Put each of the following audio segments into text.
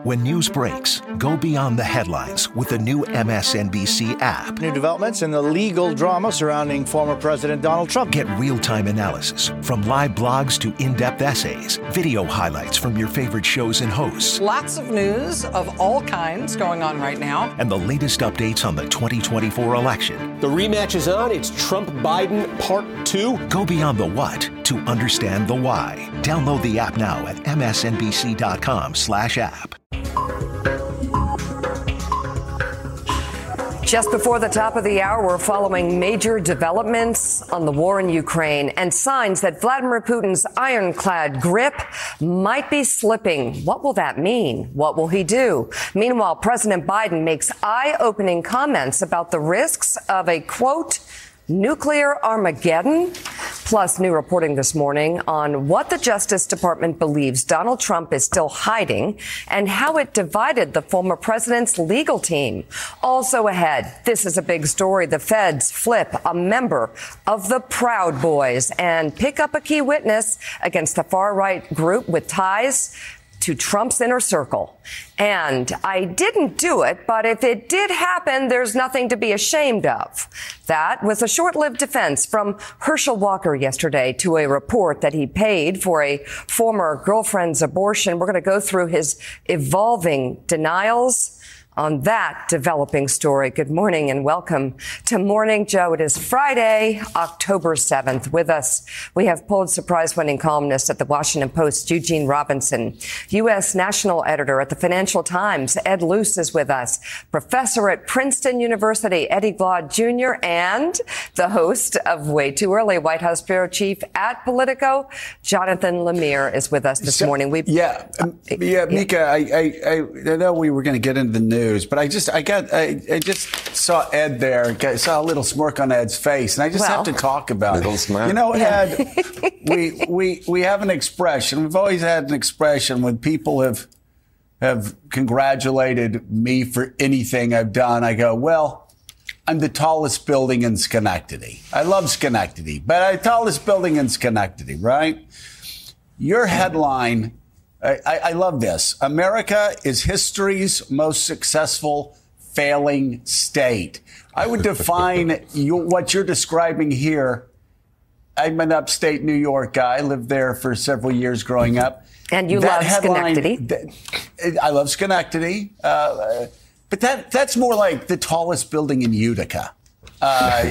When news breaks, go beyond the headlines with the new MSNBC app. New developments in the legal drama surrounding former President Donald Trump. Get real-time analysis from live blogs to in-depth essays, video highlights from your favorite shows and hosts. Lots of news of all kinds going on right now. And the latest updates on the 2024 election. The rematch is on. It's Trump-Biden Part 2. Go beyond the what to understand the why. Download the app now at msnbc.com/app. Just before the top of the hour, we're following major developments on the war in Ukraine and signs that Vladimir Putin's ironclad grip might be slipping. What will that mean? What will he do? Meanwhile, President Biden makes eye-opening comments about the risks of a, quote, nuclear Armageddon. Plus, new reporting this morning on what the Justice Department believes Donald Trump is still hiding and how it divided the former president's legal team. Also ahead, this is a big story. The feds flip a member of the Proud Boys and pick up a key witness against the far-right group with ties to Trump's inner circle. And I didn't do it, but if it did happen, there's nothing to be ashamed of. That was a short-lived defense from Herschel Walker yesterday to a report that he paid for a former girlfriend's abortion. We're going to go through his evolving denials on that developing story. Good morning and welcome to Morning Joe. It is Friday, October 7th. With us, we have Pulitzer Prize-winning columnist at the Washington Post, Eugene Robinson, U.S. national editor at the Financial Times, Ed Luce is with us, professor at Princeton University, Eddie Glaude Jr., and the host of Way Too Early, White House bureau chief at Politico, Jonathan Lemire is with us this morning. Mika, I know we were going to get into the news, but I just saw Ed there. I saw a little smirk on Ed's face, and I just have to talk about it. You know, Ed, we have an expression. We've always had an expression when people have congratulated me for anything I've done. I go, well, I'm the tallest building in Schenectady. I love Schenectady, but I'm the tallest building in Schenectady, right? Your headline, I love this. America is history's most successful failing state. I would define what you're describing here. I'm an upstate New York guy. I lived there for several years growing up. And you love Schenectady. I love Schenectady. But that's more like the tallest building in Utica. But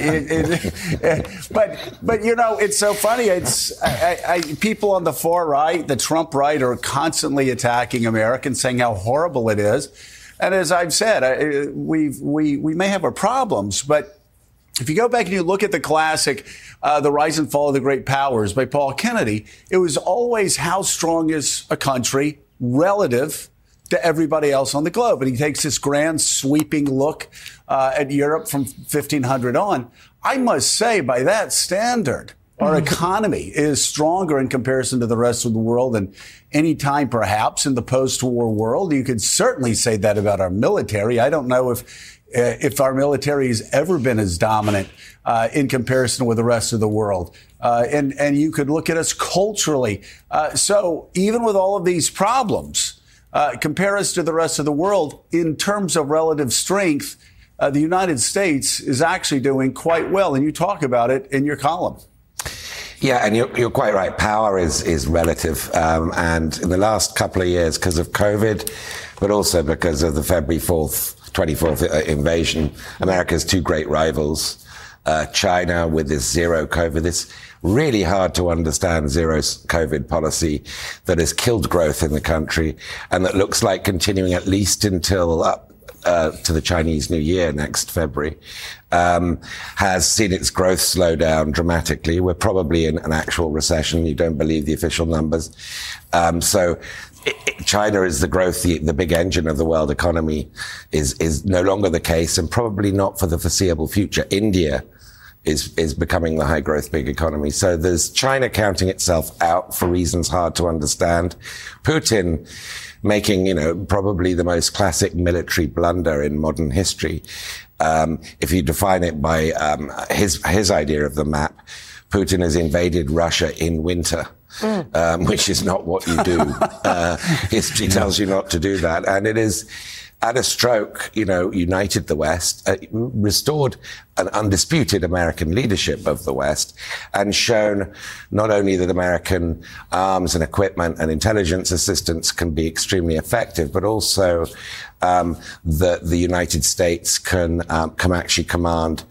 you know, it's so funny. People on the far right, the Trump right, are constantly attacking Americans, saying how horrible it is. And as I've said, we may have our problems, but if you go back and you look at the classic, The Rise and Fall of the Great Powers by Paul Kennedy, it was always how strong is a country relative to everybody else on the globe. And he takes this grand sweeping look at Europe from 1500 on. I must say, by that standard, our economy is stronger in comparison to the rest of the world than any time, perhaps, in the post-war world. You could certainly say that about our military. I don't know if our military has ever been as dominant in comparison with the rest of the world. And you could look at us culturally. So even with all of these problems, compare us to the rest of the world in terms of relative strength. The United States is actually doing quite well, and you talk about it in your column. Yeah, and you're quite right. Power is relative, and in the last couple of years, because of COVID, but also because of the February 24th invasion, America's two great rivals, China with this zero COVID, this really hard to understand zero COVID policy that has killed growth in the country and that looks like continuing at least until up to the Chinese New Year next February, has seen its growth slow down dramatically. We're probably in an actual recession. You don't believe the official numbers. So China is the growth, the big engine of the world economy is no longer the case, and probably not for the foreseeable future. India is becoming the high growth big economy. So there's China counting itself out for reasons hard to understand. Putin making, probably the most classic military blunder in modern history. If you define it by his idea of the map, Putin has invaded Russia in winter which is not what you do. History tells you not to do that. And it is, at a stroke, united the West, restored an undisputed American leadership of the West, and shown not only that American arms and equipment and intelligence assistance can be extremely effective, but also that the United States can actually command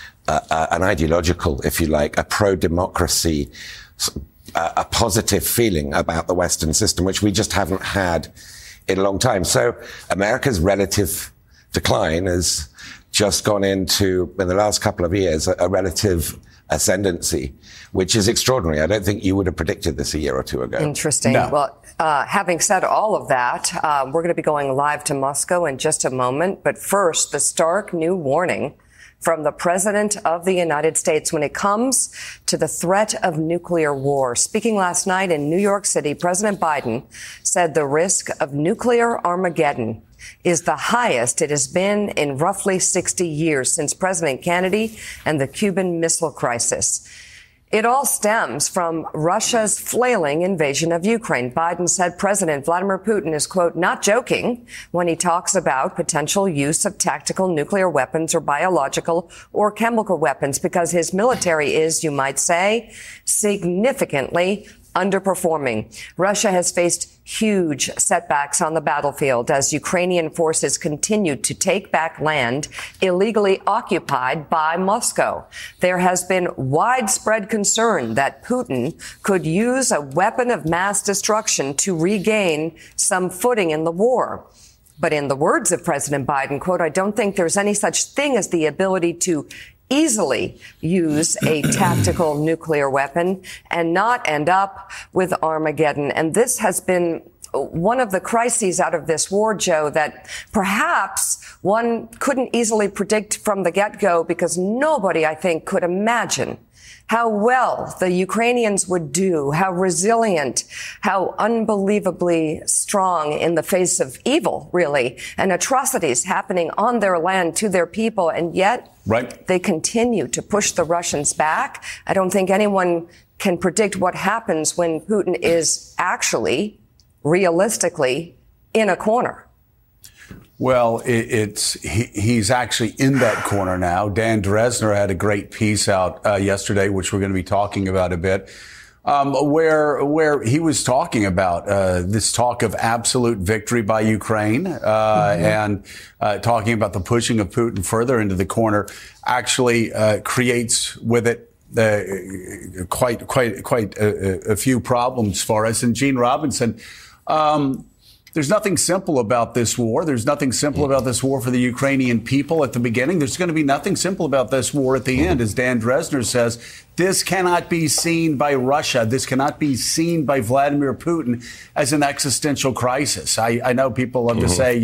an ideological, if you like, a pro-democracy, a positive feeling about the Western system, which we just haven't had in a long time. So America's relative decline has just gone into, in the last couple of years, a relative ascendancy, which is extraordinary. I don't think you would have predicted this a year or two ago. Interesting. No. Well, having said all of that, we're going to be going live to Moscow in just a moment. But first, the stark new warning from the President of the United States when it comes to the threat of nuclear war. Speaking last night in New York City, President Biden said the risk of nuclear Armageddon is the highest it has been in roughly 60 years since President Kennedy and the Cuban Missile Crisis. It all stems from Russia's flailing invasion of Ukraine. Biden said President Vladimir Putin is, quote, not joking when he talks about potential use of tactical nuclear weapons or biological or chemical weapons, because his military is, you might say, significantly underperforming. Russia has faced huge setbacks on the battlefield as Ukrainian forces continue to take back land illegally occupied by Moscow. There has been widespread concern that Putin could use a weapon of mass destruction to regain some footing in the war. But in the words of President Biden, quote, I don't think there's any such thing as the ability to easily use a tactical nuclear weapon and not end up with Armageddon. And this has been one of the crises out of this war, Joe, that perhaps one couldn't easily predict from the get-go, because nobody, I think, could imagine how well the Ukrainians would do, how resilient, how unbelievably strong in the face of evil, really, and atrocities happening on their land to their people. And yet they continue to push the Russians back. I don't think anyone can predict what happens when Putin is actually, realistically, in a corner. Well, he's actually in that corner now. Dan Dresner had a great piece out yesterday, which we're going to be talking about a bit, where he was talking about this talk of absolute victory by Ukraine and talking about the pushing of Putin further into the corner actually creates with it quite a few problems for us. And Gene Robinson, there's nothing simple about this war. There's nothing simple about this war for the Ukrainian people at the beginning. There's going to be nothing simple about this war at the end. As Dan Dresner says, this cannot be seen by Russia. This cannot be seen by Vladimir Putin as an existential crisis. I know people love to say,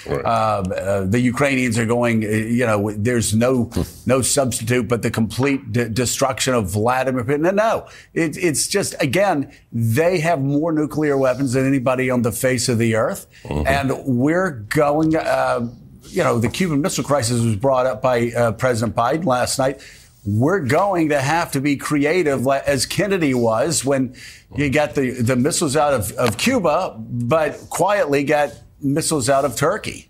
the Ukrainians are going, there's no substitute but the complete destruction of Vladimir Putin. No, it's just, again, they have more nuclear weapons than anybody on the face of the earth. And we're going, the Cuban Missile Crisis was brought up by President Biden last night. We're going to have to be creative, as Kennedy was when you got the missiles out of Cuba, but quietly got missiles out of Turkey.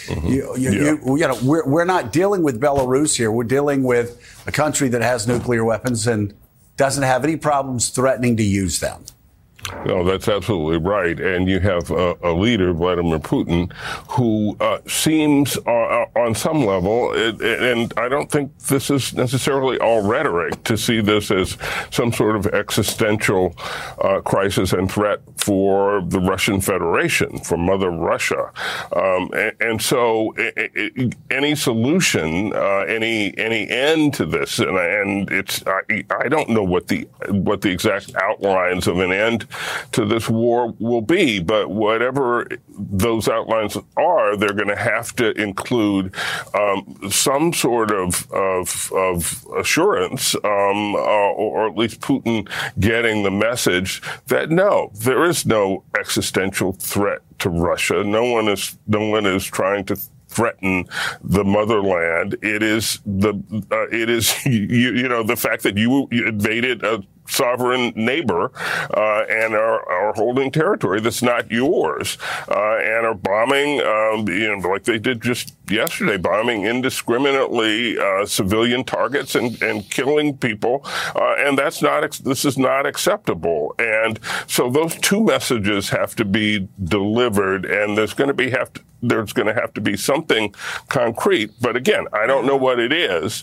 We're not dealing with Belarus here. We're dealing with a country that has nuclear weapons and doesn't have any problems threatening to use them. No, that's absolutely right. And you have a leader, Vladimir Putin, who seems on some level, and I don't think this is necessarily all rhetoric, to see this as some sort of existential crisis and threat for the Russian Federation, for Mother Russia. And so any solution, any end to this, and it's, I don't know what the exact outlines of an end to this war will be, but whatever those outlines are, they're going to have to include some sort of assurance, or at least Putin getting the message that no, there is no existential threat to Russia. No one is trying to threaten the motherland. It is the fact that you invaded sovereign neighbor and are holding territory that's not yours and are bombing, like they did just yesterday, bombing indiscriminately civilian targets and killing people, and this is not acceptable. And so those two messages have to be delivered, and there's going to have to be something concrete. But again, I don't know what it is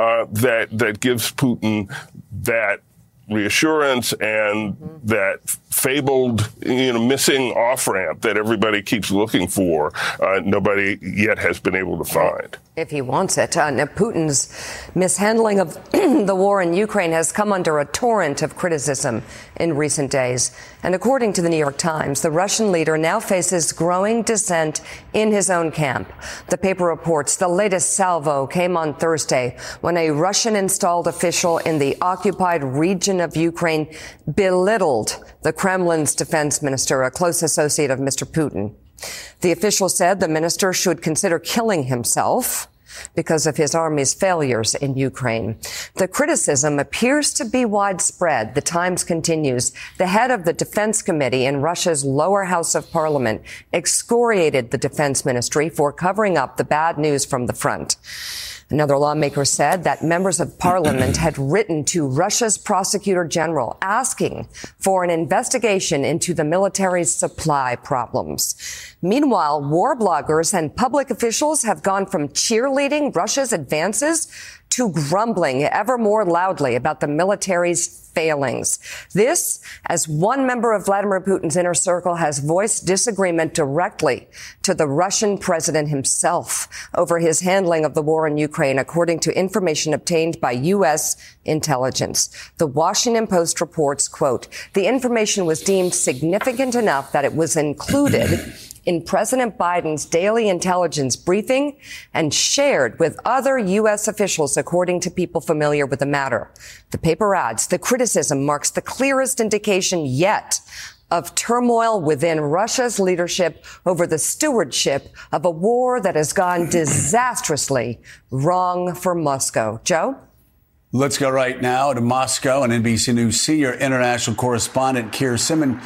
that gives Putin that reassurance and that fabled, missing off-ramp that everybody keeps looking for. Nobody yet has been able to find. If he wants it. Now, Putin's mishandling of the war in Ukraine has come under a torrent of criticism in recent days. And according to the New York Times, the Russian leader now faces growing dissent in his own camp. The paper reports the latest salvo came on Thursday when a Russian-installed official in the occupied region of Ukraine belittled the Kremlin's defense minister, a close associate of Mr. Putin. The official said the minister should consider killing himself because of his army's failures in Ukraine. The criticism appears to be widespread. The Times continues. The head of the Defense Committee in Russia's lower house of parliament excoriated the defense ministry for covering up the bad news from the front. Another lawmaker said that members of parliament had written to Russia's prosecutor general asking for an investigation into the military's supply problems. Meanwhile, war bloggers and public officials have gone from cheerleading Russia's advances to grumbling ever more loudly about the military's failings. This, as one member of Vladimir Putin's inner circle has voiced disagreement directly to the Russian president himself over his handling of the war in Ukraine, according to information obtained by U.S. intelligence. The Washington Post reports, quote, the information was deemed significant enough that it was included in President Biden's daily intelligence briefing and shared with other U.S. officials, according to people familiar with the matter. The paper adds, the criticism marks the clearest indication yet of turmoil within Russia's leadership over the stewardship of a war that has gone disastrously wrong for Moscow. Joe? Let's go right now to Moscow and NBC News senior international correspondent Keir Simon.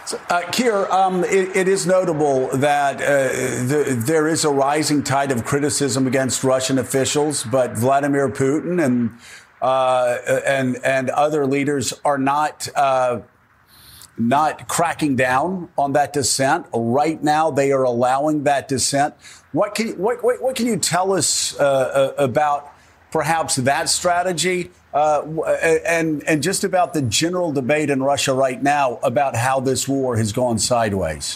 Keir, it is notable that there is a rising tide of criticism against Russian officials, but Vladimir Putin and other leaders are not cracking down on that dissent. Right now, they are allowing that dissent. What can you tell us about perhaps that strategy? And just about the general debate in Russia right now about how this war has gone sideways.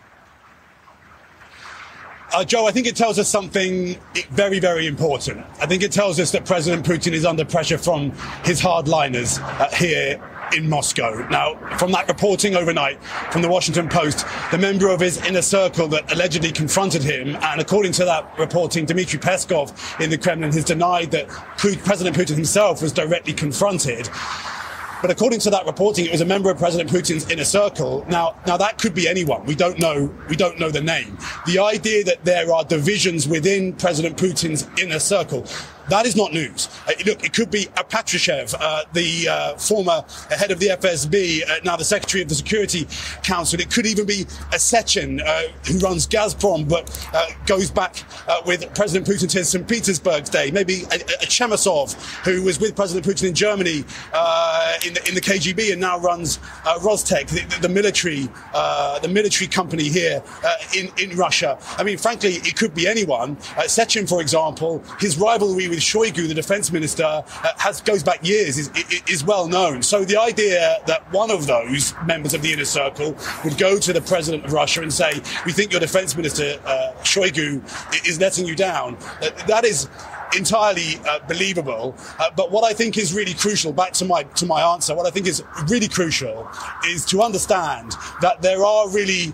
Joe, I think it tells us something very, very important. I think it tells us that President Putin is under pressure from his hardliners here in Moscow. Now, from that reporting overnight from the Washington Post, the member of his inner circle that allegedly confronted him, and according to that reporting, Dmitry Peskov in the Kremlin has denied that President Putin himself was directly confronted. But according to that reporting, it was a member of President Putin's inner circle. Now that could be anyone. We don't know the name. The idea that there are divisions within President Putin's inner circle, that is not news. Look, it could be Patrushev, the former head of the FSB, now the Secretary of the Security Council. It could even be a Sechin, who runs Gazprom, but goes back with President Putin to St. Petersburg day. Maybe a Chemasov, who was with President Putin in Germany in the KGB and now runs Rostec, the military company here in Russia. I mean, frankly, it could be anyone. Sechin, for example, his rivalry with Shoigu, the defense minister, goes back years, is well known. So the idea that one of those members of the inner circle would go to the president of Russia and say, we think your defense minister, Shoigu, is letting you down, that is entirely believable. But what I think is really crucial, back to my answer, what I think is really crucial is to understand that there are really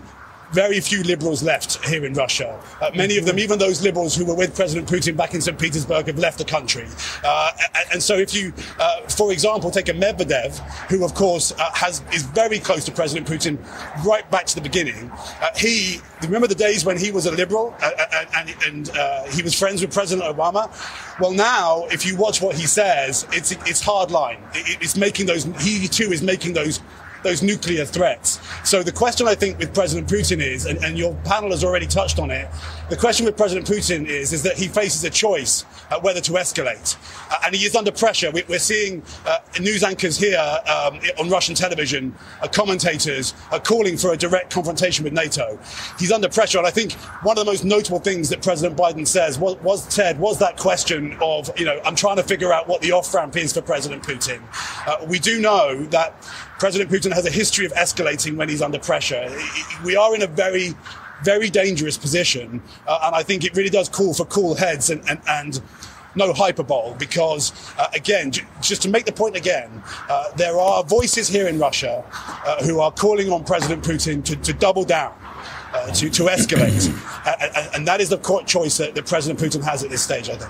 very few liberals left here in Russia. Many of them, even those liberals who were with President Putin back in St. Petersburg, have left the country. And so if you, for example, take a Medvedev, who, of course, is very close to President Putin right back to the beginning, remember the days when he was a liberal and he was friends with President Obama? Well, now, if you watch what he says, it's hard line. It's making he too is making those nuclear threats. So the question, I think, with President Putin is, and your panel has already touched on it, the question with President Putin is that he faces a choice whether to escalate. And he is under pressure. We're seeing news anchors here on Russian television, commentators calling for a direct confrontation with NATO. He's under pressure. And I think one of the most notable things that President Biden says was that question of, I'm trying to figure out what the off-ramp is for President Putin. We do know that President Putin has a history of escalating when he's under pressure. We are in a very, very dangerous position, and I think it really does call for cool heads and no hyperbole, because, again, just to make the point again, there are voices here in Russia who are calling on President Putin to double down, to escalate, and that is the choice that President Putin has at this stage, I think.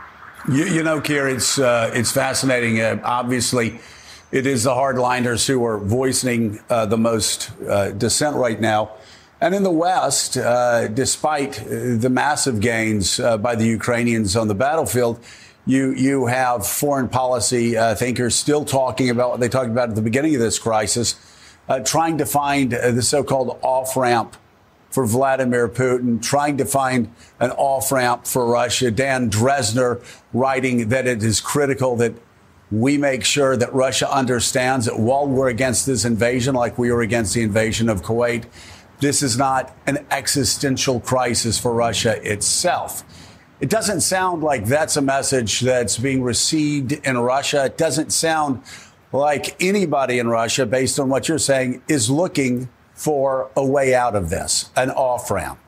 Keir, it's fascinating. Obviously, it is the hardliners who are voicing the most dissent right now. And in the West, despite the massive gains by the Ukrainians on the battlefield, you have foreign policy thinkers still talking about what they talked about at the beginning of this crisis, trying to find the so-called off-ramp for Vladimir Putin, trying to find an off-ramp for Russia. Dan Dresner writing that it is critical that we make sure that Russia understands that while we're against this invasion, like we were against the invasion of Kuwait, this is not an existential crisis for Russia itself. It doesn't sound like that's a message that's being received in Russia. It doesn't sound like anybody in Russia, based on what you're saying, is looking for a way out of this, an off-ramp.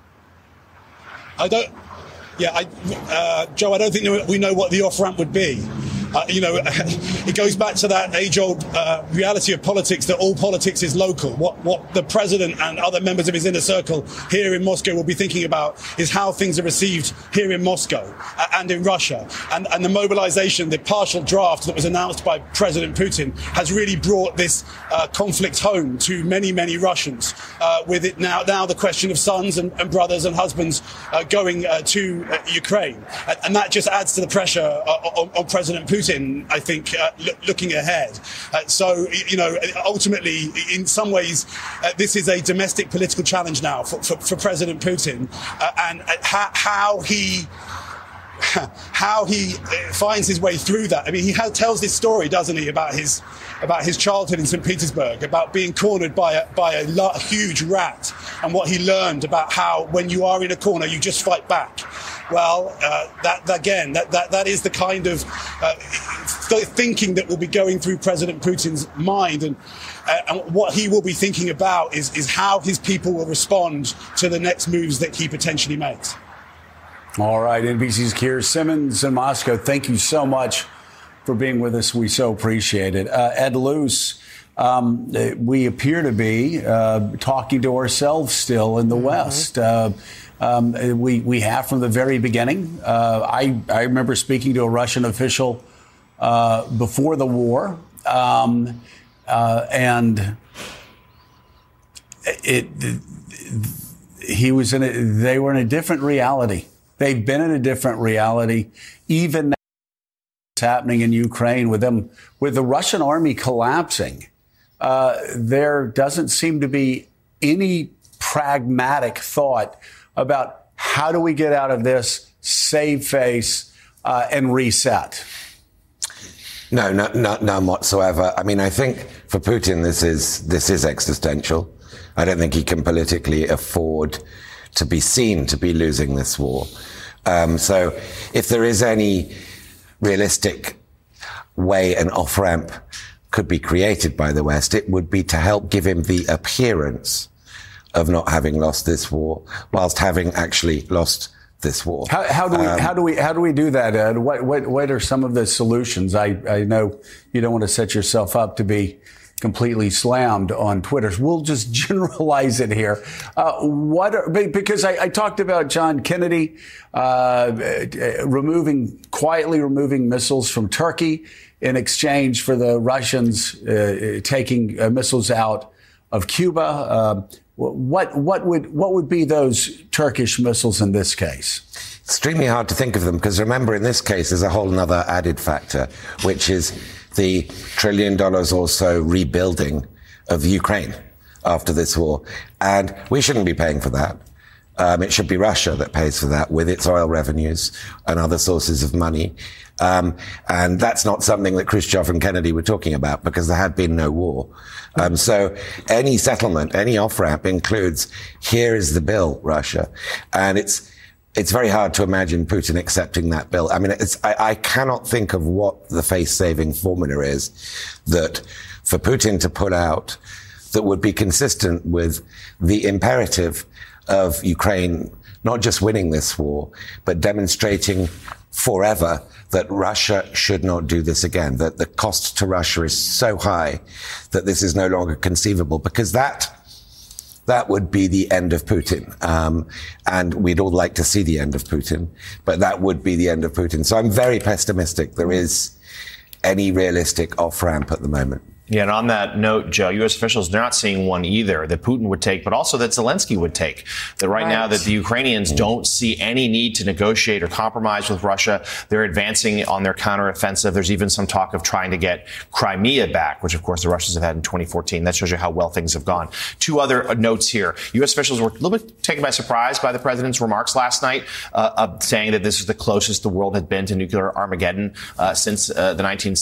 Joe, I don't think we know what the off-ramp would be. It goes back to that age-old reality of politics, that all politics is local. What the president and other members of his inner circle here in Moscow will be thinking about is how things are received here in Moscow and in Russia. And the mobilization, the partial draft that was announced by President Putin has really brought this conflict home to many, many Russians. With it now the question of sons and brothers and husbands going to Ukraine. And that just adds to the pressure on President Putin, I think, looking ahead. Ultimately, in some ways, this is a domestic political challenge now for President Putin, and how he finds his way through that. I mean, he tells this story, doesn't he, about his childhood in St. Petersburg, about being cornered by a huge rat, and what he learned about how when you are in a corner, you just fight back. Well, that is the kind of thinking that will be going through President Putin's mind, and what he will be thinking about is how his people will respond to the next moves that he potentially makes. All right, NBC's Keir Simmons in Moscow, thank you so much for being with us. We so appreciate it. Ed Luce, we appear to be talking to ourselves still in the West. We have from the very beginning. I remember speaking to a Russian official before the war, and they were in a different reality. They've been in a different reality, even now what's happening in Ukraine with them, with the Russian army collapsing. There doesn't seem to be any pragmatic thought about how do we get out of this, save face, and reset. No, none whatsoever. I mean, I think for Putin, this is existential. I don't think he can politically afford to be seen to be losing this war. So if there is any realistic way an off-ramp could be created by the West, it would be to help give him the appearance of not having lost this war, whilst having actually lost this war. How do we do that, Ed? What are some of the solutions? I know you don't want to set yourself up to be completely slammed on Twitter. We'll just generalize it here. Because I talked about John Kennedy quietly removing missiles from Turkey in exchange for the Russians taking missiles out of Cuba. What would be those Turkish missiles in this case? Extremely hard to think of them, because remember, in this case, there's a whole other added factor, which is the $1 trillion or so rebuilding of Ukraine after this war. And we shouldn't be paying for that. It should be Russia that pays for that with its oil revenues and other sources of money. And that's not something that Khrushchev and Kennedy were talking about, because there had been no war. So any settlement, any off-ramp includes, here is the bill, Russia. And it's very hard to imagine Putin accepting that bill. I mean, I cannot think of what the face-saving formula is that for Putin to put out that would be consistent with the imperative of Ukraine not just winning this war, but demonstrating forever that Russia should not do this again, that the cost to Russia is so high that this is no longer conceivable, because that would be the end of Putin. And we'd all like to see the end of Putin, but that would be the end of Putin. So I'm very pessimistic there is any realistic off-ramp at the moment. Yeah, and on that note, Joe, U.S. officials, they're not seeing one either that Putin would take, but also that Zelensky would take. That right now that the Ukrainians don't see any need to negotiate or compromise with Russia. They're advancing on their counteroffensive. There's even some talk of trying to get Crimea back, which, of course, the Russians have had in 2014. That shows you how well things have gone. Two other notes here. U.S. officials were a little bit taken by surprise by the president's remarks last night, saying that this is the closest the world had been to nuclear Armageddon since the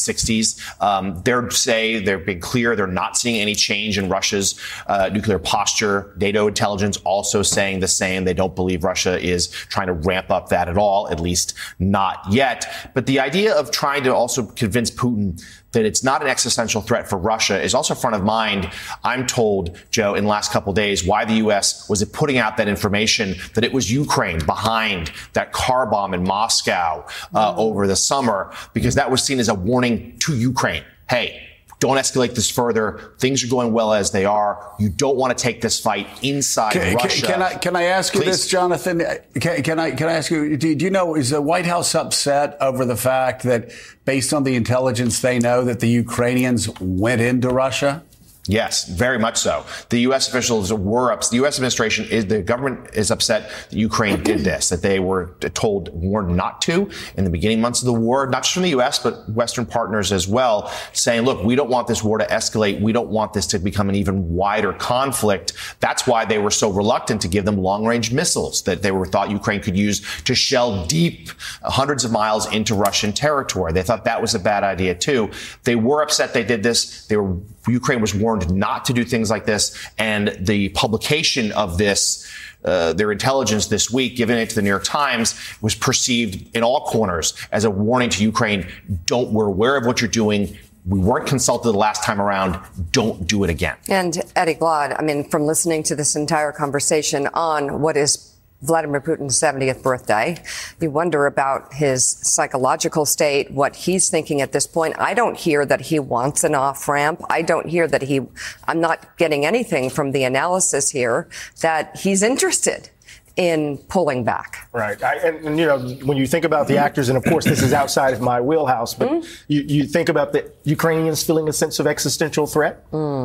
1960s. They're being clear. They're not seeing any change in Russia's nuclear posture. NATO intelligence also saying the same. They don't believe Russia is trying to ramp up that at all, at least not yet. But the idea of trying to also convince Putin that it's not an existential threat for Russia is also front of mind. I'm told, Joe, in the last couple of days, why the U.S. was putting out that information that it was Ukraine behind that car bomb in Moscow over the summer, because that was seen as a warning to Ukraine. Hey, don't escalate this further. Things are going well as they are. You don't want to take this fight inside Russia. Can I ask you this, Jonathan? Can I ask you, do you know, is the White House upset over the fact that, based on the intelligence they know, that the Ukrainians went into Russia? Yes, very much so. The U.S. officials were upset. The U.S. administration the government is upset that Ukraine did this, that they were warned not to in the beginning months of the war, not just from the U.S., but Western partners as well, saying, look, we don't want this war to escalate. We don't want this to become an even wider conflict. That's why they were so reluctant to give them long-range missiles that they thought Ukraine could use to shell deep hundreds of miles into Russian territory. They thought that was a bad idea, too. They were upset they did this. Ukraine was warned not to do things like this, and the publication of this, their intelligence this week, giving it to the New York Times, was perceived in all corners as a warning to Ukraine. We're aware of what you're doing. We weren't consulted the last time around. Don't do it again. And Eddie Glaude, I mean, from listening to this entire conversation on what is Vladimir Putin's 70th birthday, you wonder about his psychological state, what he's thinking at this point. I don't hear that he wants an off-ramp. I don't hear that I'm not getting anything from the analysis here that he's interested in pulling back. Right. And you know, when you think about the actors, and of course this is outside of my wheelhouse, but you think about the Ukrainians feeling a sense of existential threat.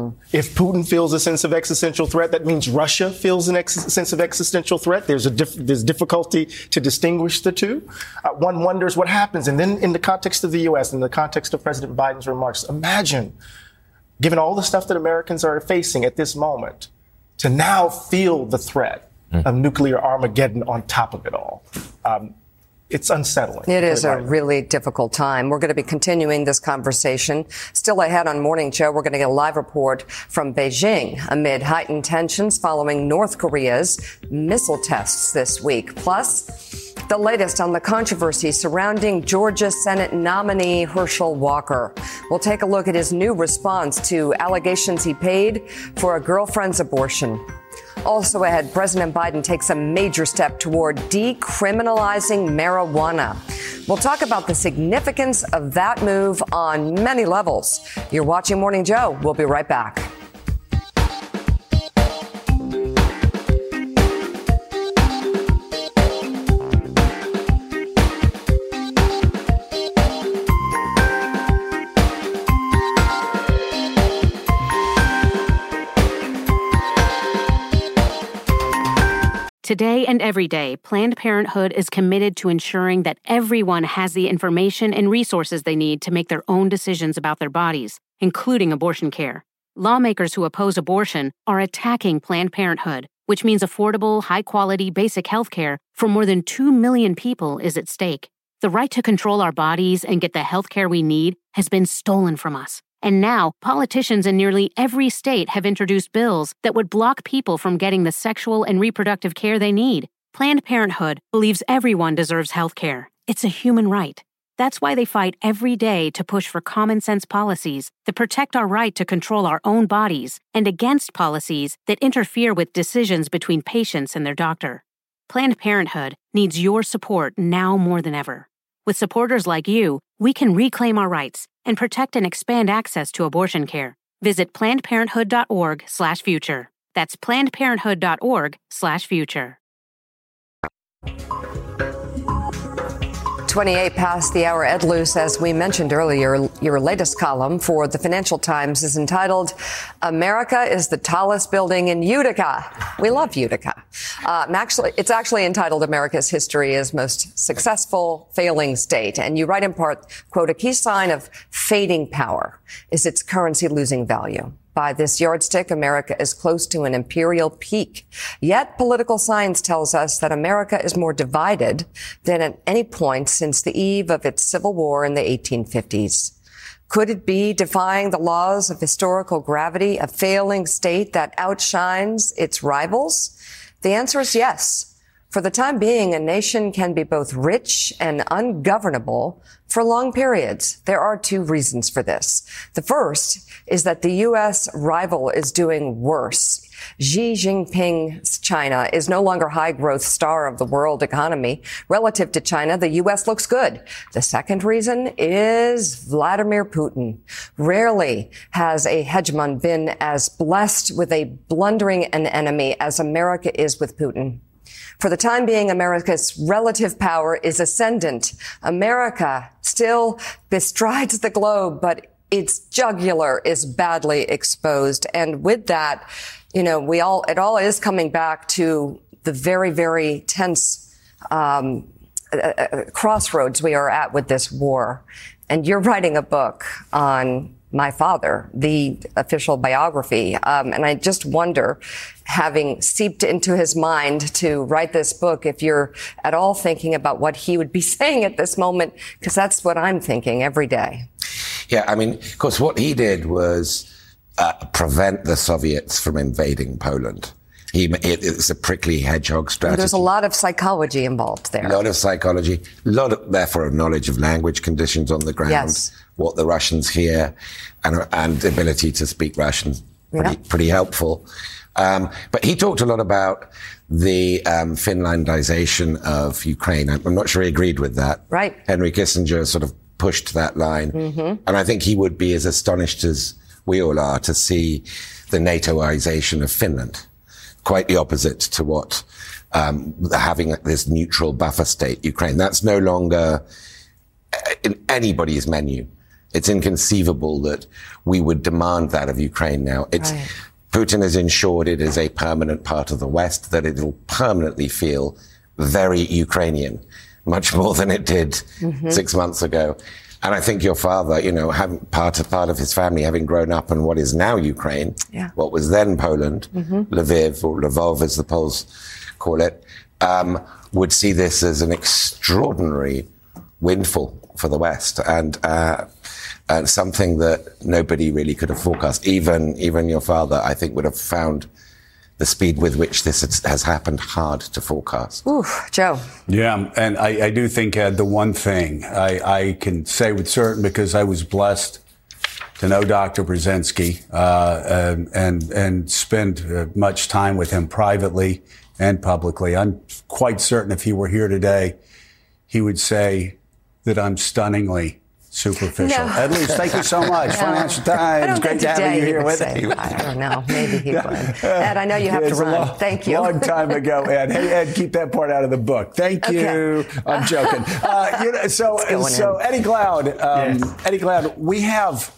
If Putin feels a sense of existential threat, that means Russia feels a sense of existential threat. There's difficulty to distinguish the two. One wonders what happens. And then in the context of the U.S., in the context of President Biden's remarks, imagine, given all the stuff that Americans are facing at this moment, to now feel the threat of nuclear Armageddon on top of it all. It's unsettling. It is a really difficult time. We're going to be continuing this conversation. Still ahead on Morning Joe, we're going to get a live report from Beijing amid heightened tensions following North Korea's missile tests this week. Plus, the latest on the controversy surrounding Georgia Senate nominee Herschel Walker. We'll take a look at his new response to allegations he paid for a girlfriend's abortion. Also ahead, President Biden takes a major step toward decriminalizing marijuana. We'll talk about the significance of that move on many levels. You're watching Morning Joe. We'll be right back. Today and every day, Planned Parenthood is committed to ensuring that everyone has the information and resources they need to make their own decisions about their bodies, including abortion care. Lawmakers who oppose abortion are attacking Planned Parenthood, which means affordable, high-quality, basic health care for more than 2 million people is at stake. The right to control our bodies and get the health care we need has been stolen from us. And now, politicians in nearly every state have introduced bills that would block people from getting the sexual and reproductive care they need. Planned Parenthood believes everyone deserves health care. It's a human right. That's why they fight every day to push for common-sense policies that protect our right to control our own bodies and against policies that interfere with decisions between patients and their doctor. Planned Parenthood needs your support now more than ever. With supporters like you, we can reclaim our rights and protect and expand access to abortion care. Visit PlannedParenthood.org/future. That's PlannedParenthood.org/future. 28 past the hour. Ed Luce, as we mentioned earlier, your latest column for the Financial Times is entitled, America is the Tallest Building in Utica. We love Utica. It's actually entitled America's History as Most Successful Failing State. And you write in part, quote, a key sign of fading power is its currency losing value. By this yardstick, America is close to an imperial peak. Yet political science tells us that America is more divided than at any point since the eve of its civil war in the 1850s. Could it be defying the laws of historical gravity, a failing state that outshines its rivals? The answer is yes. For the time being, a nation can be both rich and ungovernable for long periods. There are two reasons for this. The first is that the U.S. rival is doing worse. Xi Jinping's China is no longer high-growth star of the world economy. Relative to China, the U.S. looks good. The second reason is Vladimir Putin. Rarely has a hegemon been as blessed with a blundering enemy as America is with Putin. For the time being, America's relative power is ascendant. America still bestrides the globe, but its jugular is badly exposed. And with that, it all is coming back to the very, very tense crossroads we are at with this war. And you're writing a book on my father, the official biography. And I just wonder, having seeped into his mind to write this book, if you're at all thinking about what he would be saying at this moment, because that's what I'm thinking every day. Yeah, I mean, of course, what he did was prevent the Soviets from invading Poland. It's a prickly hedgehog strategy. There's a lot of psychology involved there. A lot of psychology, therefore, of knowledge of language conditions on the ground, yes. What the Russians hear, and ability to speak Russian, pretty helpful. But he talked a lot about the Finlandization of Ukraine. I'm not sure he agreed with that. Right. Henry Kissinger sort of pushed that line. Mm-hmm. And I think he would be as astonished as we all are to see the NATOization of Finland. Quite the opposite to what having this neutral buffer state, Ukraine. That's no longer in anybody's menu. It's inconceivable that we would demand that of Ukraine now. Putin has ensured it is a permanent part of the West, that it will permanently feel very Ukrainian, much more than it did 6 months ago. And I think your father, having part of his family, having grown up in what is now Ukraine, what was then Poland, Lviv, or Lvov as the Poles call it, would see this as an extraordinary windfall for the West, and something that nobody really could have forecast. Even your father, I think, would have found the speed with which this has happened hard to forecast. Ooh, Joe. Yeah, and I do think, Ed, the one thing I can say with certain, because I was blessed to know Dr. Brzezinski and spend much time with him privately and publicly. I'm quite certain if he were here today, he would say that I'm stunningly superficial. No. Ed Luce, thank you so much. No. Financial Times, great to have you here with me. I don't know. Maybe he would. Ed, I know you have to run. Thank you. Long time ago, Ed. Hey, Ed, keep that part out of the book. Thank you. I'm joking. So Eddie Glaude, Eddie Glaude, we have.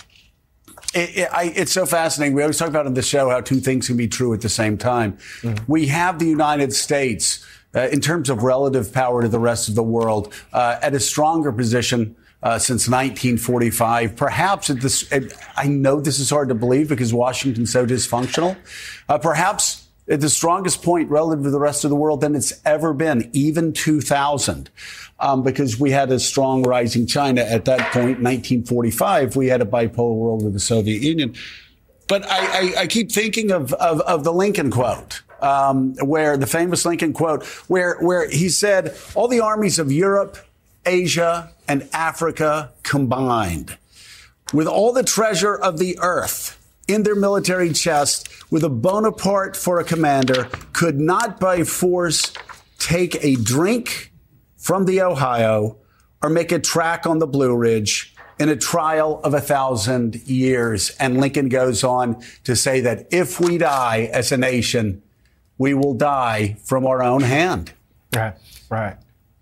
It's so fascinating. We always talk about on the show how two things can be true at the same time. Mm-hmm. We have the United States, in terms of relative power to the rest of the world, at a stronger position since 1945. Perhaps at this, I know this is hard to believe because Washington's so dysfunctional. Perhaps at the strongest point relative to the rest of the world than it's ever been, even 2000. Because we had a strong rising China at that point, 1945. We had a bipolar world with the Soviet Union. But I keep thinking of the Lincoln quote, where the famous Lincoln quote, where he said, all the armies of Europe, Asia, and Africa combined, with all the treasure of the earth in their military chest, with a Bonaparte for a commander, could not by force take a drink from the Ohio or make a track on the Blue Ridge in a trial of 1,000 years. And Lincoln goes on to say that if we die as a nation, we will die from our own hand. Right.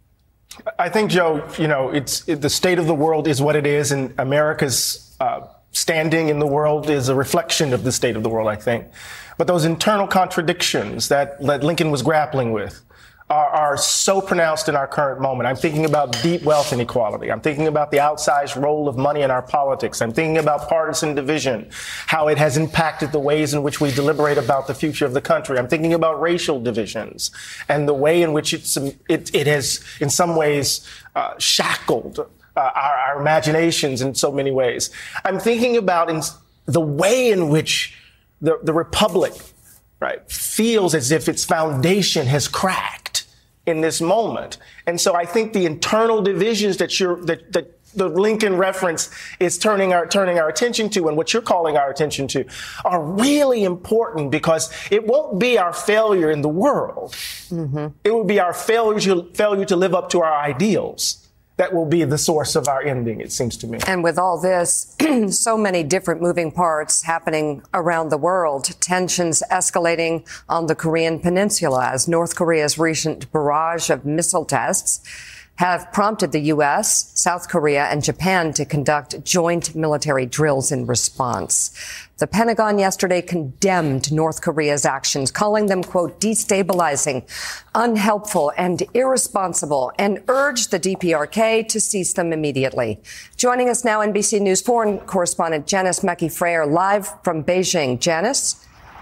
I think, Joe, the state of the world is what it is, and America's standing in the world is a reflection of the state of the world, I think. But those internal contradictions that Lincoln was grappling with are so pronounced in our current moment. I'm thinking about deep wealth inequality. I'm thinking about the outsized role of money in our politics. I'm thinking about partisan division, how it has impacted the ways in which we deliberate about the future of the country. I'm thinking about racial divisions and the way in which it has, in some ways, shackled our imaginations in so many ways. I'm thinking about the way in which the republic, right, feels as if its foundation has cracked in this moment. And so I think the internal divisions that the Lincoln reference is turning our attention to, and what you're calling our attention to, are really important, because it won't be our failure in the world. Mm-hmm. It will be our failure to live up to our ideals that will be the source of our ending, it seems to me. And with all this, so many different moving parts happening around the world, tensions escalating on the Korean Peninsula as North Korea's recent barrage of missile tests have prompted the U.S., South Korea, and Japan to conduct joint military drills in response. The Pentagon yesterday condemned North Korea's actions, calling them, quote, destabilizing, unhelpful, and irresponsible, and urged the DPRK to cease them immediately. Joining us now, NBC News foreign correspondent Janice Mackey-Frayer, live from Beijing. Janice?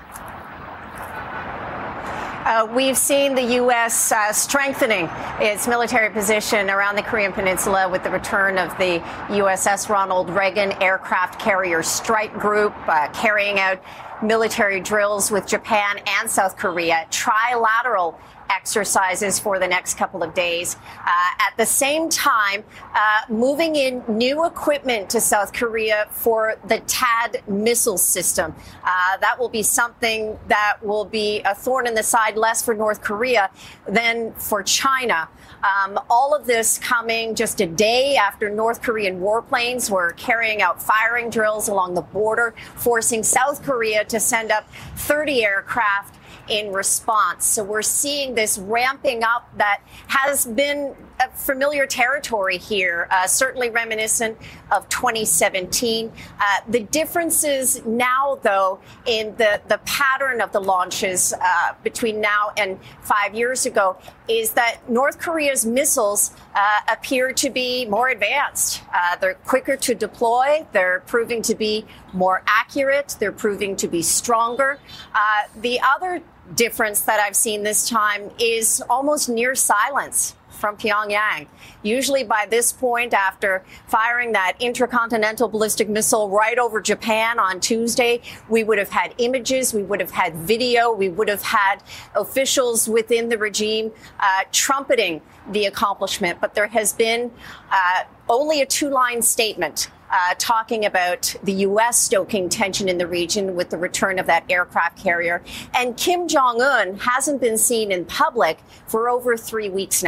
We've seen the U.S. Strengthening its military position around the Korean Peninsula with the return of the USS Ronald Reagan aircraft carrier strike group, carrying out military drills with Japan and South Korea, trilateral exercises for the next couple of days. At the same time, moving in new equipment to South Korea for the THAAD missile system. That will be something that will be a thorn in the side, less for North Korea than for China. All of this coming just a day after North Korean warplanes were carrying out firing drills along the border, forcing South Korea to send up 30 aircraft in response. So we're seeing this ramping up that has been a familiar territory here, certainly reminiscent of 2017. The differences now, though, in the pattern of the launches between now and 5 years ago is that North Korea's missiles appear to be more advanced. They're quicker to deploy. They're proving to be more accurate. They're proving to be stronger. The other difference that I've seen this time is almost near silence from Pyongyang. Usually by this point, after firing that intercontinental ballistic missile right over Japan on Tuesday, we would have had images, we would have had video, we would have had officials within the regime trumpeting the accomplishment. But there has been only a two-line statement talking about the U.S. stoking tension in the region with the return of that aircraft carrier. And Kim Jong-un hasn't been seen in public for over 3 weeks now.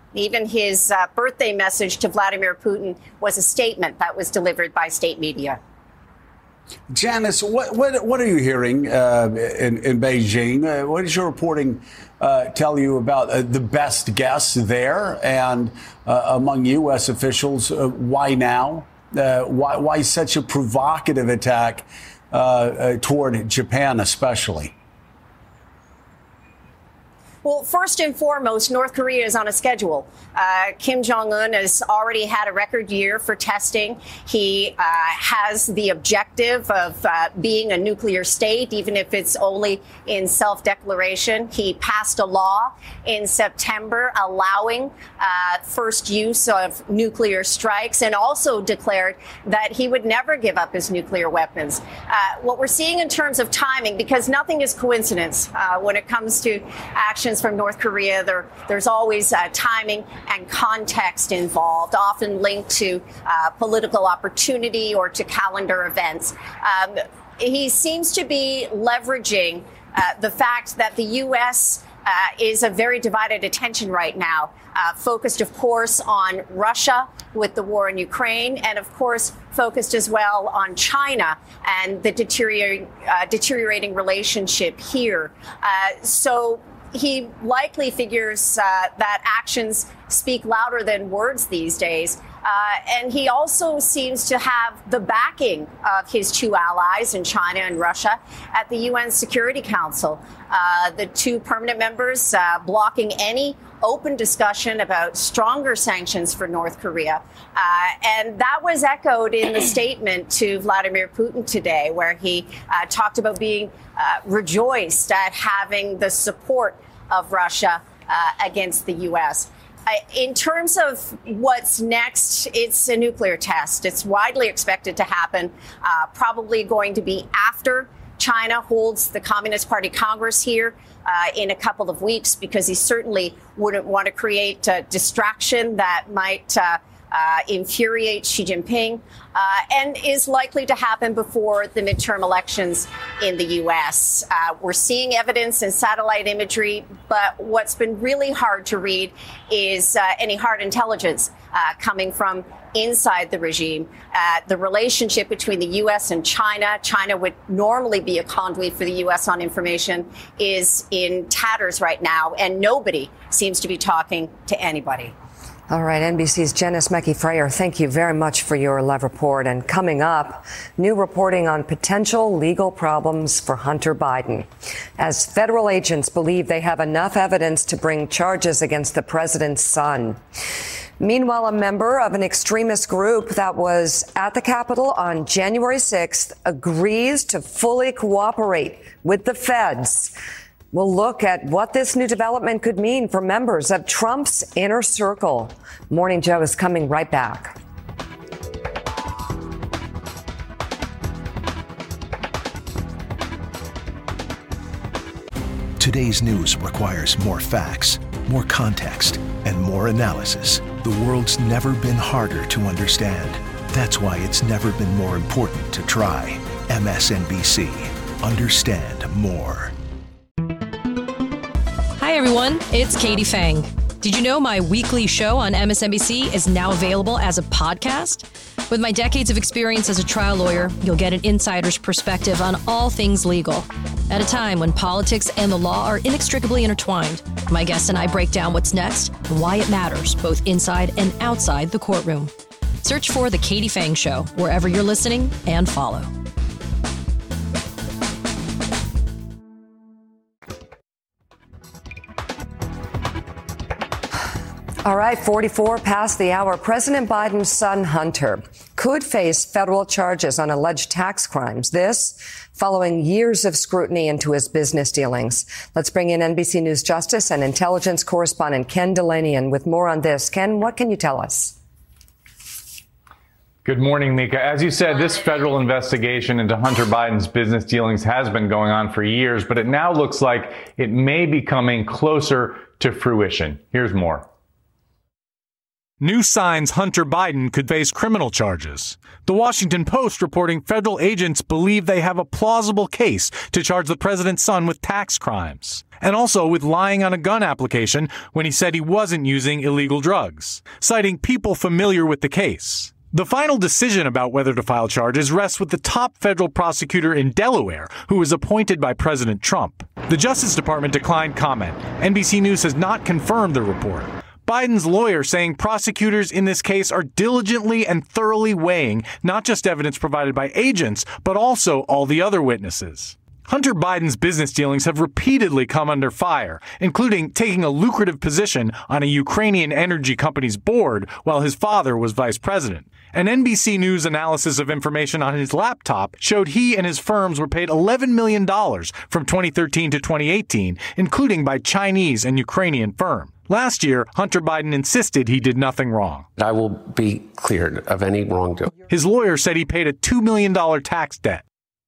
Even his birthday message to Vladimir Putin was a statement that was delivered by state media. Janice, what are you hearing in Beijing? What does your reporting tell you about the best guess there and among U.S. officials? Why now? Why such a provocative attack toward Japan, especially? Well, first and foremost, North Korea is on a schedule. Kim Jong-un has already had a record year for testing. He has the objective of being a nuclear state, even if it's only in self-declaration. He passed a law in September allowing first use of nuclear strikes and also declared that he would never give up his nuclear weapons. What we're seeing in terms of timing, because nothing is coincidence when it comes to action from North Korea, there's always timing and context involved, often linked to political opportunity or to calendar events. He seems to be leveraging the fact that the U.S. Is a very divided attention right now, focused, of course, on Russia with the war in Ukraine, and, of course, focused as well on China and the deteriorating relationship here. So he likely figures that actions speak louder than words these days. And he also seems to have the backing of his two allies in China and Russia at the UN Security Council. The two permanent members blocking any open discussion about stronger sanctions for North Korea. And that was echoed in the statement to Vladimir Putin today, where he talked about being rejoiced at having the support of Russia against the U.S. In terms of what's next, it's a nuclear test. It's widely expected to happen, probably going to be after China holds the Communist Party Congress here in a couple of weeks, because he certainly wouldn't want to create a distraction that might infuriate Xi Jinping, and is likely to happen before the midterm elections in the U.S. We're seeing evidence in satellite imagery, but what's been really hard to read is any hard intelligence coming from inside the regime. The relationship between the U.S. and China would normally be a conduit for the U.S. on information, is in tatters right now, and nobody seems to be talking to anybody. All right, NBC's Janice Mekhi-Freyer, thank you very much for your live report. And coming up, new reporting on potential legal problems for Hunter Biden, as federal agents believe they have enough evidence to bring charges against the president's son. Meanwhile, a member of an extremist group that was at the Capitol on January 6th agrees to fully cooperate with the feds. We'll look at what this new development could mean for members of Trump's inner circle. Morning Joe is coming right back. Today's news requires more facts, more context, and more analysis. The world's never been harder to understand. That's why it's never been more important to try. MSNBC. Understand more. Hi, everyone. It's Katie Fang. Did you know my weekly show on MSNBC is now available as a podcast? With my decades of experience as a trial lawyer, you'll get an insider's perspective on all things legal. At a time when politics and the law are inextricably intertwined, my guests and I break down what's next and why it matters, both inside and outside the courtroom. Search for The Katie Fang Show wherever you're listening and follow. All right, 44 past the hour. President Biden's son, Hunter, could face federal charges on alleged tax crimes. This following years of scrutiny into his business dealings. Let's bring in NBC News Justice and Intelligence correspondent Ken Dilanian with more on this. Ken, what can you tell us? Good morning, Mika. As you said, this federal investigation into Hunter Biden's business dealings has been going on for years, but it now looks like it may be coming closer to fruition. Here's more. New signs Hunter Biden could face criminal charges. The Washington Post reporting federal agents believe they have a plausible case to charge the president's son with tax crimes. And also with lying on a gun application when he said he wasn't using illegal drugs, citing people familiar with the case. The final decision about whether to file charges rests with the top federal prosecutor in Delaware, who was appointed by President Trump. The Justice Department declined comment. NBC News has not confirmed the report. Biden's lawyer saying prosecutors in this case are diligently and thoroughly weighing not just evidence provided by agents, but also all the other witnesses. Hunter Biden's business dealings have repeatedly come under fire, including taking a lucrative position on a Ukrainian energy company's board while his father was vice president. An NBC News analysis of information on his laptop showed he and his firms were paid $11 million from 2013 to 2018, including by Chinese and Ukrainian firms. Last year, Hunter Biden insisted he did nothing wrong. I will be cleared of any wrongdoing. His lawyer said he paid a $2 million tax debt.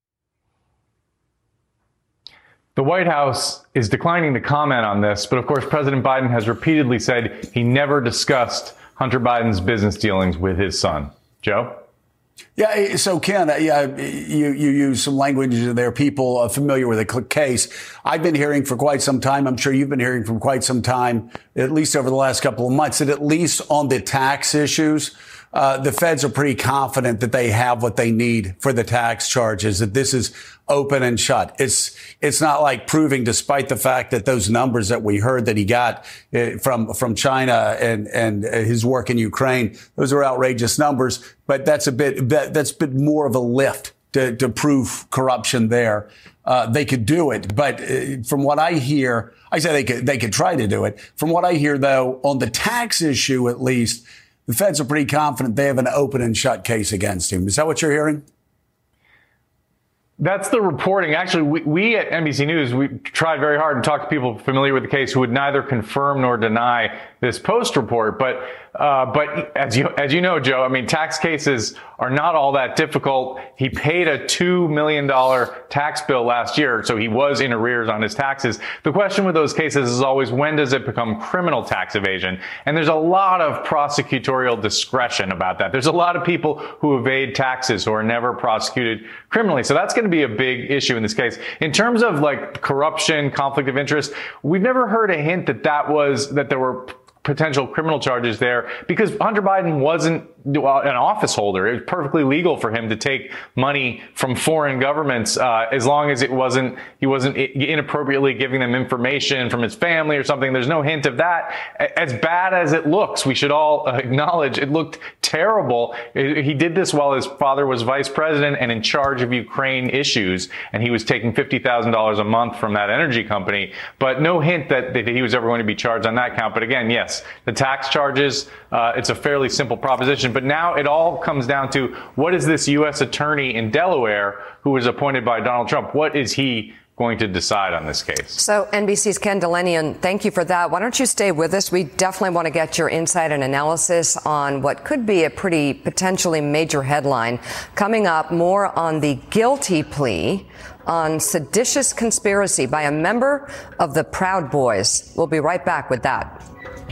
The White House is declining to comment on this, but of course, President Biden has repeatedly said he never discussed Hunter Biden's business dealings with his son. Joe? Yeah, so Ken, you use some language there. People are familiar with the case. I've been hearing for quite some time. I'm sure you've been hearing for quite some time, at least over the last couple of months, that at least on the tax issues, the feds are pretty confident that they have what they need for the tax charges, that this is open and shut. It's not like proving, despite the fact that those numbers that we heard that he got from China and his work in Ukraine, those are outrageous numbers. But that's a bit more of a lift to prove corruption there. They could do it, but from what I hear, I say they could try to do it. From what I hear, though, on the tax issue, at least, the feds are pretty confident they have an open and shut case against him. Is that what you're hearing? That's the reporting. Actually, we at NBC News, we tried very hard and talked to people familiar with the case who would neither confirm nor deny this Post report. But as you know, Joe, I mean, tax cases are not all that difficult. He paid a $2 million tax bill last year, so he was in arrears on his taxes. The question with those cases is always, when does it become criminal tax evasion? And there's a lot of prosecutorial discretion about that. There's a lot of people who evade taxes who are never prosecuted criminally. So that's going to be a big issue in this case. In terms of like corruption, conflict of interest, we've never heard a hint that there were potential criminal charges there, because Hunter Biden wasn't an office holder. It was perfectly legal for him to take money from foreign governments, as long as he wasn't inappropriately giving them information from his family or something. There's no hint of that. As bad as it looks, we should all acknowledge it looked terrible. He did this while his father was vice president and in charge of Ukraine issues, and he was taking $50,000 a month from that energy company, but no hint that he was ever going to be charged on that count. But again, yes, the tax charges, it's a fairly simple proposition. But now it all comes down to, what is this U.S. attorney in Delaware who was appointed by Donald Trump? What is he going to decide on this case? So NBC's Ken Dilanian, thank you for that. Why don't you stay with us? We definitely want to get your insight and analysis on what could be a pretty potentially major headline. Coming up, more on the guilty plea on seditious conspiracy by a member of the Proud Boys. We'll be right back with that.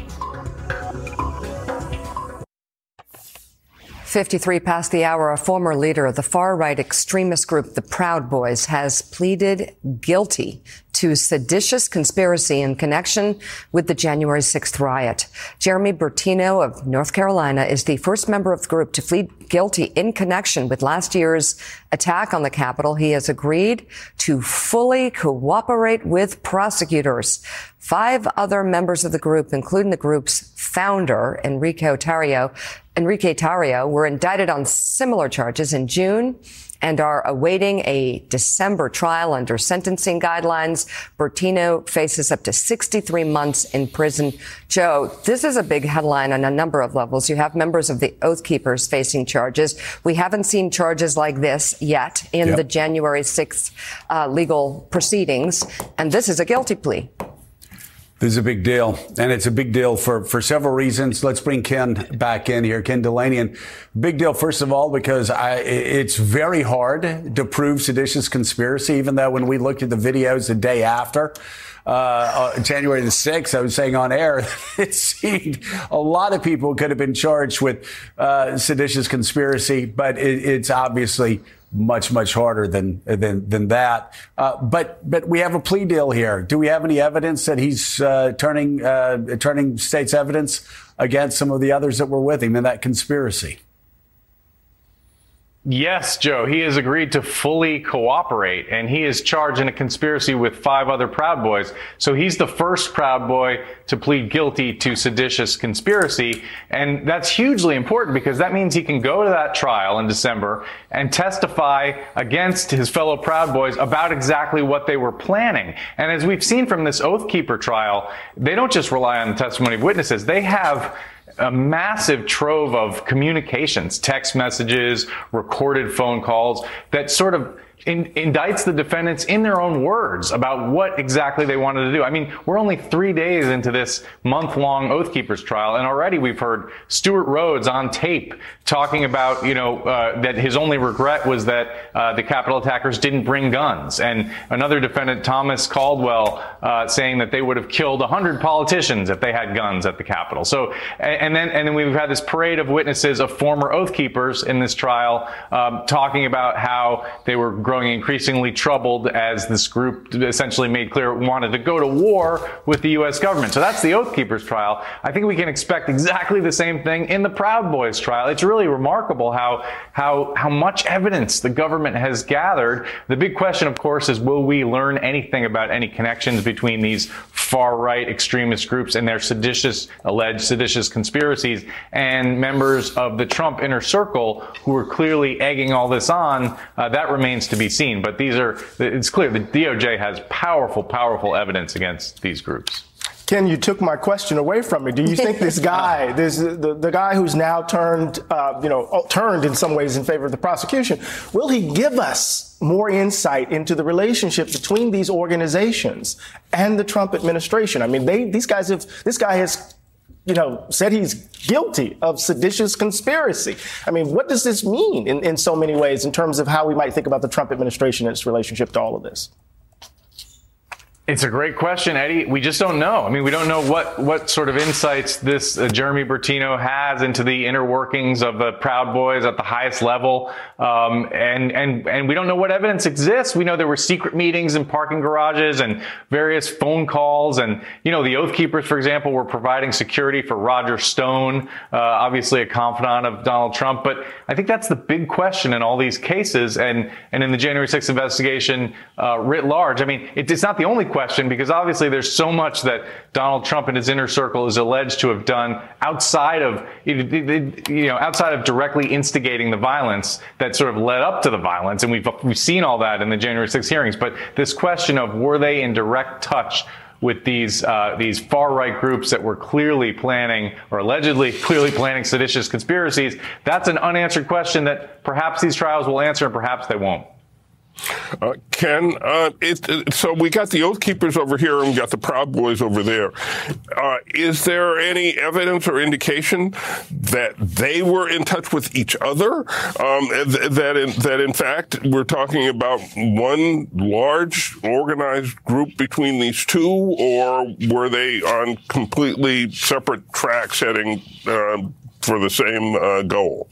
53 past the hour, a former leader of the far-right extremist group, the Proud Boys, has pleaded guilty to seditious conspiracy in connection with the January 6th riot. Jeremy Bertino of North Carolina is the first member of the group to plead guilty in connection with last year's attack on the Capitol. He has agreed to fully cooperate with prosecutors. 5 other members of the group, including the group's founder, Enrique Tarrio, were indicted on similar charges in June and are awaiting a December trial under sentencing guidelines. Bertino faces up to 63 months in prison. Joe, this is a big headline on a number of levels. You have members of the Oath Keepers facing charges. We haven't seen charges like this yet in the January 6th legal proceedings, and this is a guilty plea. This is a big deal, and it's a big deal for several reasons. Let's bring Ken back in here, Ken Dilanian. Big deal, first of all, because it's very hard to prove seditious conspiracy, even though when we looked at the videos the day after, January the 6th, I was saying on air, it seemed a lot of people could have been charged with seditious conspiracy, but it's obviously much harder than that. But we have a plea deal here. Do we have any evidence that he's turning state's evidence against some of the others that were with him in that conspiracy? Yes, Joe, he has agreed to fully cooperate, and he is charged in a conspiracy with 5 other Proud Boys. So he's the first Proud Boy to plead guilty to seditious conspiracy. And that's hugely important because that means he can go to that trial in December and testify against his fellow Proud Boys about exactly what they were planning. And as we've seen from this Oath Keeper trial, they don't just rely on the testimony of witnesses. They have a massive trove of communications, text messages, recorded phone calls that sort of indicts the defendants in their own words about what exactly they wanted to do. I mean, we're only 3 days into this month-long Oath Keepers trial, and already we've heard Stuart Rhodes on tape talking about, that his only regret was that the Capitol attackers didn't bring guns. And another defendant, Thomas Caldwell, saying that they would have killed 100 politicians if they had guns at the Capitol. So, and then we've had this parade of witnesses of former Oath Keepers in this trial, talking about how they were growing increasingly troubled as this group essentially made clear it wanted to go to war with the U.S. government. So that's the Oath Keepers trial. I think we can expect exactly the same thing in the Proud Boys trial. It's really remarkable how much evidence the government has gathered. The big question, of course, is will we learn anything about any connections between these far-right extremist groups and their alleged seditious conspiracies and members of the Trump inner circle who are clearly egging all this on? That remains to be seen. But it's clear the DOJ has powerful evidence against these groups. Ken, you took my question away from me. Do you think this guy, the guy who's now turned in some ways in favor of the prosecution, will he give us more insight into the relationship between these organizations and the Trump administration? I mean, this guy has said he's guilty of seditious conspiracy. I mean, what does this mean in so many ways in terms of how we might think about the Trump administration and its relationship to all of this? It's a great question, Eddie. We just don't know. I mean, we don't know what sort of insights this Jeremy Bertino has into the inner workings of the Proud Boys at the highest level. And we don't know what evidence exists. We know there were secret meetings in parking garages and various phone calls. And, the Oath Keepers, for example, were providing security for Roger Stone, obviously a confidant of Donald Trump. But I think that's the big question in all these cases. And in the January 6th investigation writ large, I mean, it's not the only question, because obviously there's so much that Donald Trump and his inner circle is alleged to have done outside of directly instigating the violence that sort of led up to the violence. And we've seen all that in the January 6th hearings. But this question of were they in direct touch with these far-right groups that were clearly planning or allegedly clearly planning seditious conspiracies, that's an unanswered question that perhaps these trials will answer and perhaps they won't. Ken, so we got the Oath Keepers over here and we got the Proud Boys over there. Is there any evidence or indication that they were in touch with each other? That in fact we're talking about one large organized group between these two, or were they on completely separate tracks heading for the same goal?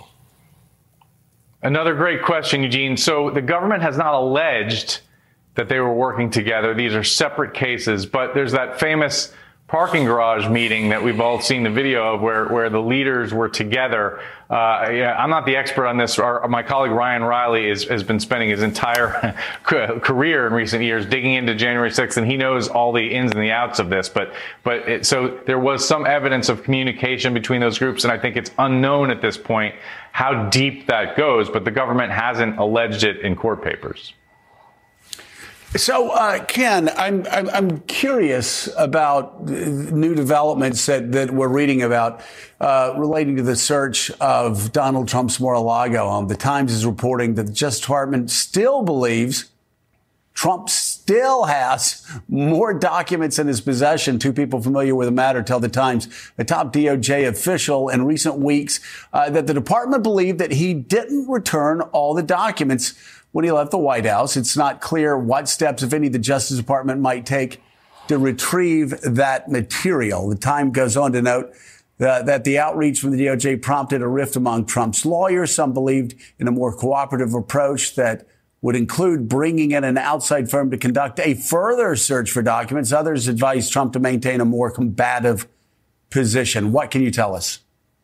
Another great question, Eugene. So the government has not alleged that they were working together. These are separate cases, but there's that famous parking garage meeting that we've all seen the video of where the leaders were together. I'm not the expert on this. My colleague Ryan Riley has been spending his entire career in recent years digging into January 6th, and he knows all the ins and the outs of this. So there was some evidence of communication between those groups, and I think it's unknown at this point how deep that goes, but the government hasn't alleged it in court papers. So, Ken, I'm curious about new developments that we're reading about relating to the search of Donald Trump's Mar-a-Lago home. The Times is reporting that the Justice Department still believes Trump still has more documents in his possession. Two people familiar with the matter tell the Times, a top DOJ official in recent weeks, that the department believed that he didn't return all the documents when he left the White House. It's not clear what steps, if any, the Justice Department might take to retrieve that material. The Times goes on to note that the outreach from the DOJ prompted a rift among Trump's lawyers. Some believed in a more cooperative approach that would include bringing in an outside firm to conduct a further search for documents. Others advised Trump to maintain a more combative position. What can you tell us?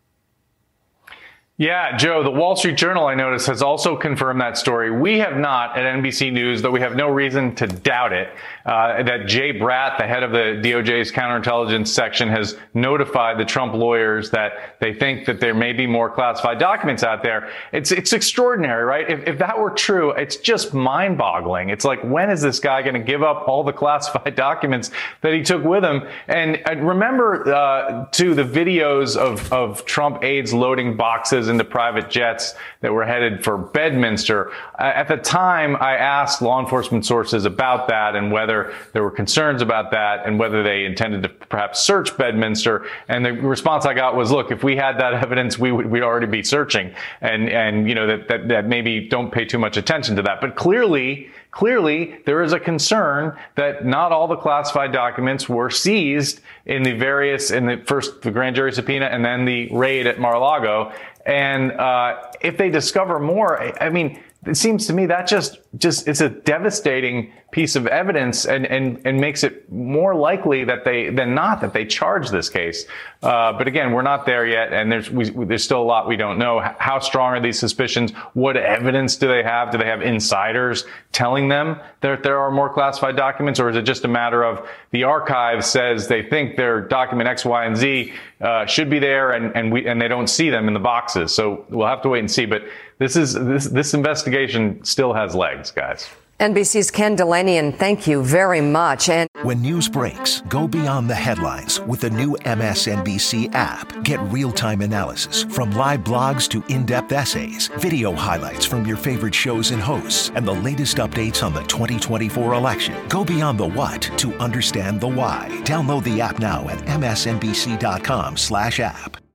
Yeah, Joe, the Wall Street Journal, I noticed, has also confirmed that story. We have not at NBC News, though we have no reason to doubt it, that Jay Bratt, the head of the DOJ's counterintelligence section, has notified the Trump lawyers that they think that there may be more classified documents out there. It's extraordinary, right? If that were true, it's just mind-boggling. It's like, when is this guy going to give up all the classified documents that he took with him? And remember, too, the videos of Trump aides loading boxes into private jets that were headed for Bedminster. At the time, I asked law enforcement sources about that and whether there were concerns about that and whether they intended to perhaps search Bedminster. And the response I got was, look, if we had that evidence, we'd already be searching. And you know, that maybe don't pay too much attention to that. But clearly, there is a concern that not all the classified documents were seized in the grand jury subpoena and then the raid at Mar-a-Lago. And if they discover more, I mean, it seems to me that just it's a devastating piece of evidence and makes it more likely that they charge this case. But again, we're not there yet, and there's still a lot we don't know. How strong are these suspicions? What evidence do they have? Do they have insiders telling them that there are more classified documents, or is it just a matter of the archive says they think their document X, Y, and Z should be there, and they don't see them in the boxes? So we'll have to wait and see. But this investigation still has legs, guys. NBC's Ken Dilanian, thank you very much. And when news breaks, go beyond the headlines with the new MSNBC app. Get real-time analysis from live blogs to in-depth essays, video highlights from your favorite shows and hosts, and the latest updates on the 2024 election. Go beyond the what to understand the why. Download the app now at msnbc.com/app.